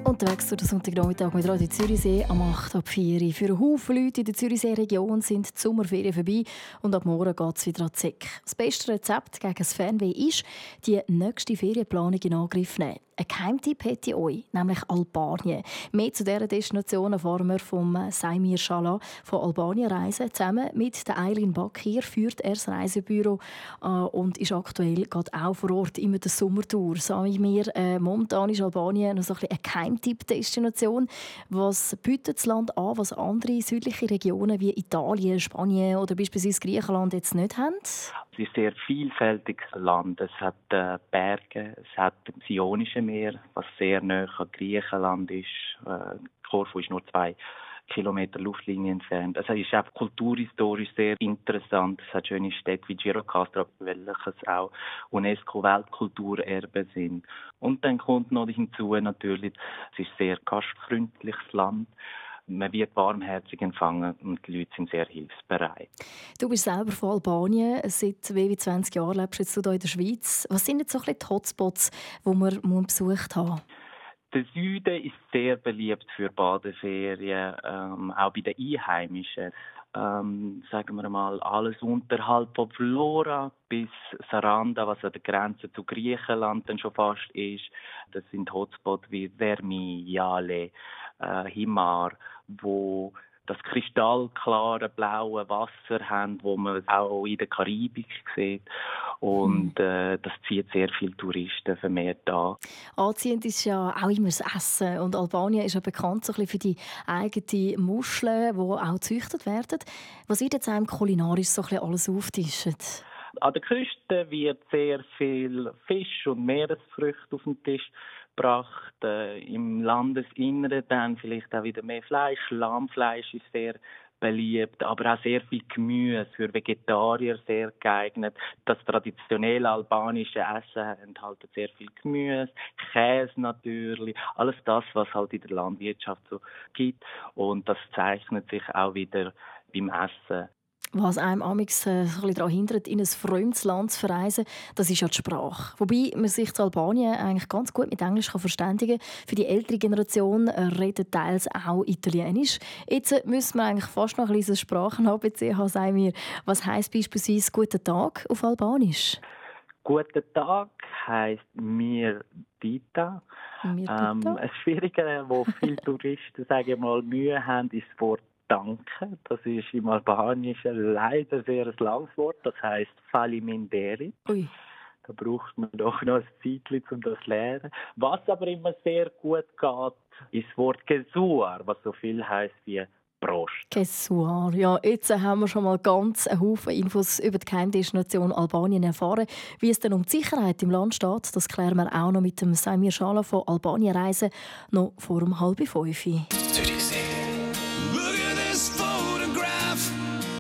Unterwegs durch den Sonntagnachmittag mit Radio Zürichsee am 8 ab 4 Uhr. Für einen Haufen Leute in der Zürichsee-Region sind die Sommerferien vorbei und ab morgen geht es wieder an die Säcke. Das beste Rezept gegen das Fernweh ist, die nächste Ferienplanung in Angriff nehmen. Ein Geheimtipp hätte ich euch, nämlich Albanien. Mehr zu dieser Destination erfahren wir vom Saimir Schala von Albanien Reisen. Zusammen mit der Eileen Bakir führt er das Reisebüro und ist aktuell gerade auch vor Ort immer der Sommertour. Saimir, momentan ist Albanien noch so ein bisschen eine Geheimtipp-Destination. Was bietet das Land an, was andere südliche Regionen wie Italien, Spanien oder beispielsweise Griechenland jetzt nicht haben? Es ist ein sehr vielfältiges Land. Es hat Berge, es hat das Ionische Meer, was sehr nahe an Griechenland ist. Korfu ist nur 2 Kilometer Luftlinie entfernt. Also es ist auch kulturhistorisch sehr interessant. Es hat schöne Städte wie Gjirokastra, welches auch UNESCO-Weltkulturerbe sind. Und dann kommt noch hinzu natürlich, es ist ein sehr gastfreundliches Land. Man wird warmherzig empfangen und die Leute sind sehr hilfsbereit. Du bist selber von Albanien. Seit mehr als 20 Jahren lebst du jetzt hier in der Schweiz. Was sind jetzt so ein bisschen die Hotspots, die man besucht haben muss? Der Süden ist sehr beliebt für Badeferien, auch bei den Einheimischen. Sagen wir mal, alles unterhalb von Vlora bis Saranda, was an der Grenze zu Griechenland dann schon fast ist. Das sind Hotspots wie Vermi, Yale, Himar, wo das kristallklare blaue Wasser haben, wo man auch in der Karibik sieht. Und das zieht sehr viele Touristen vermehrt an. Anziehend ist ja auch immer das Essen. Und Albanien ist ja bekannt so ein bisschen für die eigenen Muscheln, die auch gezüchtet werden. Was wird jetzt einem kulinarisch so ein bisschen alles auftischen? An der Küste wird sehr viel Fisch und Meeresfrüchte auf den Tisch gebracht. Im Landesinneren dann vielleicht auch wieder mehr Fleisch. Lammfleisch ist sehr beliebt, aber auch sehr viel Gemüse, für Vegetarier sehr geeignet. Das traditionelle albanische Essen enthält sehr viel Gemüse, Käse natürlich, alles das, was halt in der Landwirtschaft so gibt. Und das zeichnet sich auch wieder beim Essen. Was einem amigs ein bisschen daran hindert, in ein fremdes Land zu verreisen, das ist ja die Sprache. Wobei man sich in Albanien eigentlich ganz gut mit Englisch verständigen kann. Für die ältere Generation redet teils auch Italienisch. Jetzt müssen wir eigentlich fast noch ein bisschen Sprachen-ABC haben, sagen wir. Was heisst beispielsweise «Guten Tag» auf Albanisch? «Guten Tag» heisst «Mir dita». Das Schwierige, wo viele Touristen sagen wir mal, Mühe haben, ist das Wort «Danke». Das ist im Albanischen leider sehr ein langes Wort. Das heisst «Faliminderi». Ui. Da braucht man doch noch ein Zeitchen, um das zu lernen. Was aber immer sehr gut geht, ist das Wort «Gesuar», was so viel heisst wie «Prost». Gesuar. Ja, jetzt haben wir schon mal ganz einen Haufen Infos über die Geheimdestination Albanien erfahren. Wie es denn um die Sicherheit im Land steht, das klären wir auch noch mit dem Saimir Schala von Albanien Reisen noch vor um 4:30. Zürichsee.